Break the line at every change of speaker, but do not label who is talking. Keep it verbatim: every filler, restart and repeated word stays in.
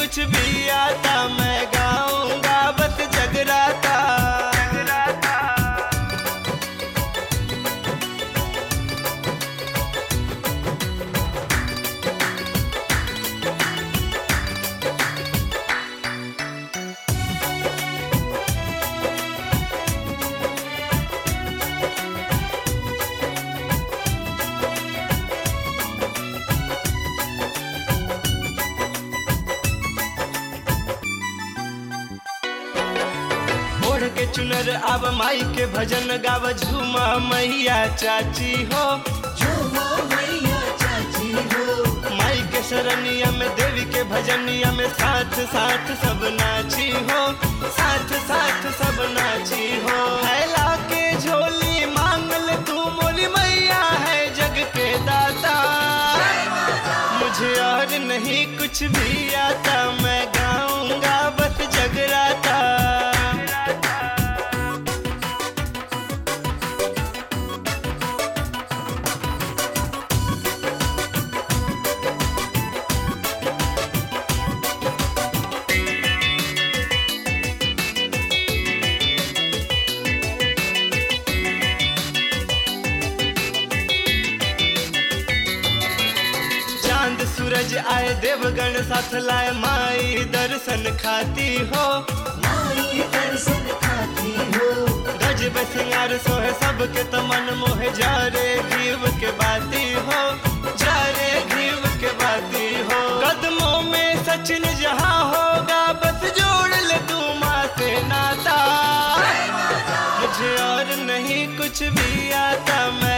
कुछ भी आता, मैं गाऊंगा बस जगराता। ओढ़ के चुनर आव माई के भजन गाव, झूमा मैया चाची हो,
झूमा मैया चाची हो।
माई के शरणिया में देवी के भजनिया में साथ साथ सब नाची हो, साथ साथ सब नाची हो। फैला के झोली मांगल तू मोरी मैया है जग के दाता, मुझे और नहीं कुछ भी आता, मैं गाऊंगा बस जगराता। चांद सूरज आए देवगण साथ लाए, माई दर्शन खाती हो,
माई दर्शन खाती हो।
गज बसिंगार सोहे सबके तमन मोहे, जा रे घीव के बाती हो, जा रे घीव के बाती हो। कदमों में सचिन जहाँ होगा बस जोड़ ले तू माँ से नाता, मुझे और नहीं कुछ भी आता, मैं